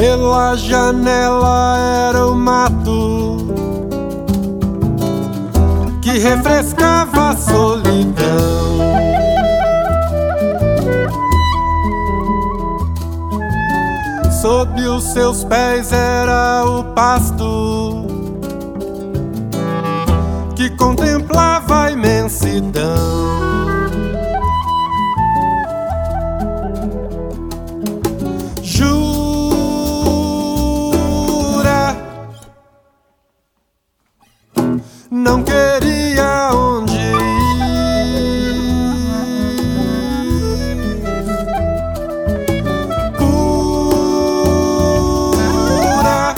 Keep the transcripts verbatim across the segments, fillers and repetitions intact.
Pela janela era o mato que refrescava a solidão. Sob os seus pés era o pasto que contemplava a imensidão. Jura, não queria onde ir. Pura,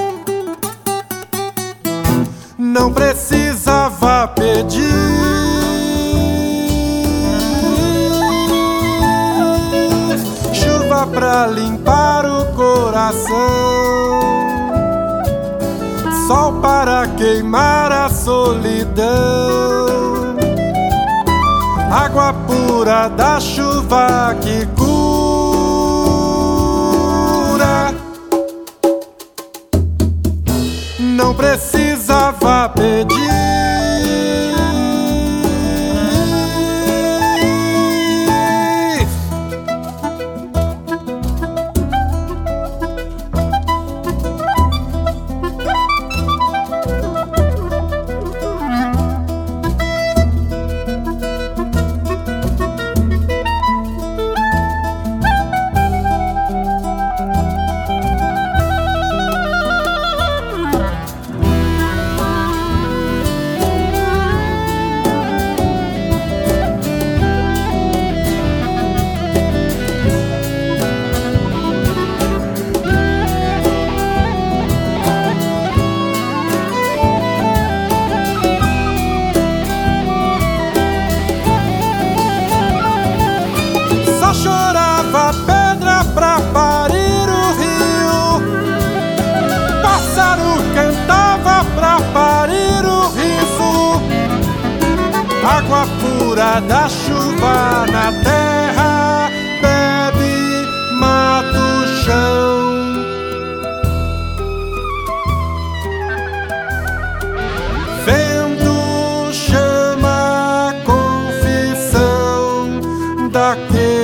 não precisava pedir. Chuva pra limpar o coração, sol para queimar a solidão, água pura da chuva que cura. Não precisava pedir. Chorava pedra pra parir o rio, pássaro cantava pra parir o riso, água pura da chuva na terra bebe, mata o chão. Vento chama a confissão daquele